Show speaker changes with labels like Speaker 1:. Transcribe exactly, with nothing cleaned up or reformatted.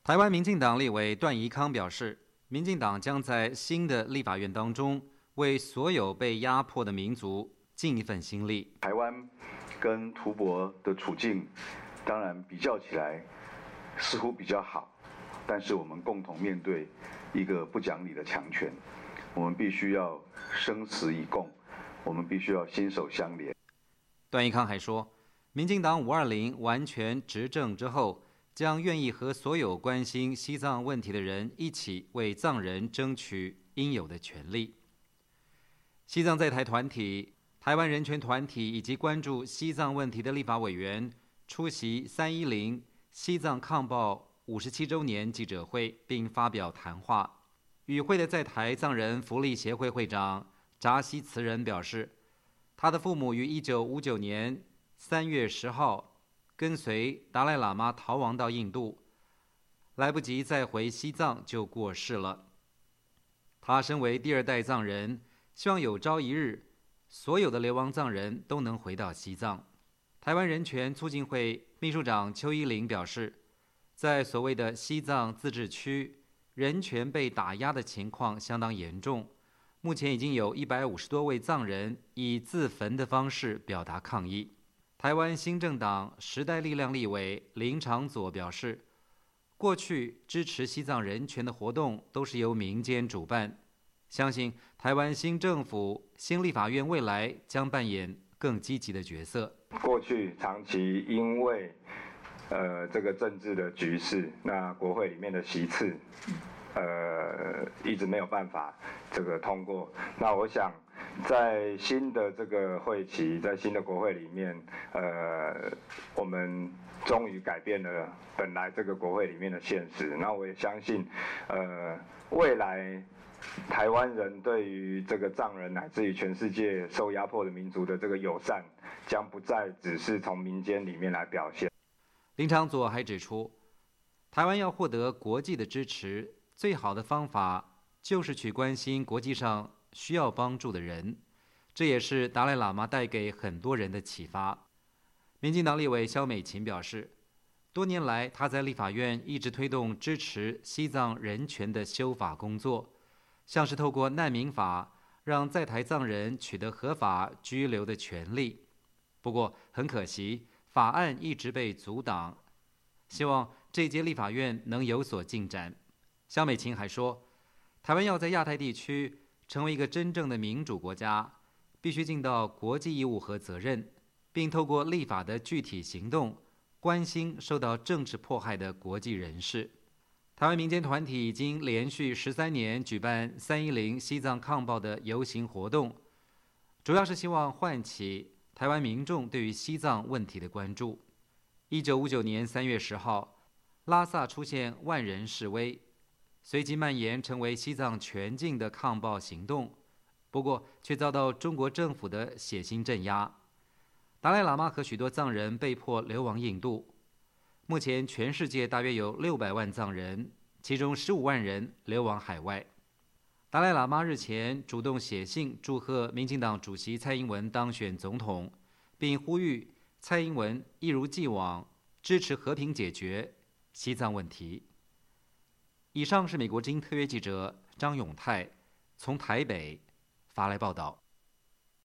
Speaker 1: 台湾民进党立委段宜康表示，民进党将在新的立法院当中为所有被压迫的民族尽一份心力。
Speaker 2: 台湾跟图博的处境当然比较起来似乎比较好，但是我们共同面对一个不讲理的强权，我们必须要生死以共，我们必须要心手相连。
Speaker 1: 段宜康还说，民进党五二零完全执政之后，将愿意和所有关心西藏问题的人一起为藏人争取应有的权利。西藏在台团体、台湾人权团体以及关注西藏问题的立法委员出席三一零西藏抗暴五十七周年记者会，并发表谈话。与会的在台藏人福利协会会长扎西慈仁表示，他的父母于一九五九年三月十号跟随达赖喇嘛逃亡到印度，来不及再回西藏就过世了。他身为第二代藏人，希望有朝一日所有的流亡藏人都能回到西藏。台湾人权促进会秘书长邱依玲表示，在所谓的西藏自治区，人权被打压的情况相当严重，目前已经有一百五十多位藏人以自焚的方式表达抗议。台湾新政党时代力量立委林长佐表示，过去支持西藏人权的活动都是由民间主办，相信台湾新政府、新立法院未来将扮演更积极的角色。
Speaker 3: 过去长期因为呃这个政治的局势，那国会里面的席次呃一直没有办法这个通过。那我想在新的这个会期，在新的国会里面，呃，我们终于改变了本来这个国会里面的现实。那我也相信，呃，未来台湾人对于这个藏人乃至于全世界受压迫的民族的这个友善，将不再只是从民间里面来表现。
Speaker 1: 林长佐还指出，台湾要获得国际的支持，最好的方法就是去关心国际上需要帮助的人，这也是达赖喇嘛带给很多人的启发。民进党立委萧美琴表示，多年来他在立法院一直推动支持西藏人权的修法工作，像是透过难民法让在台藏人取得合法居留的权利。不过很可惜，法案一直被阻挡，希望这届立法院能有所进展。萧美琴还说，台湾要在亚太地区成为一个真正的民主国家，必须尽到国际义务和责任，并透过立法的具体行动，关心受到政治迫害的国际人士。台湾民间团体已经连续十三年举办三一零西藏抗暴的游行活动，主要是希望唤起台湾民众对于西藏问题的关注。一九五九年三月十号，拉萨出现万人示威，随即蔓延成为西藏全境的抗暴行动，不过却遭到中国政府的血腥镇压。达赖喇嘛和许多藏人被迫流亡印度。目前全世界大约有六百万藏人，其中十五万人流亡海外。达赖喇嘛日前主动写信祝贺民进党主席蔡英文当选总统，并呼吁蔡英文一如既往支持和平解决西藏问题。以上是美国之音特约记者张永泰从台北发来报道。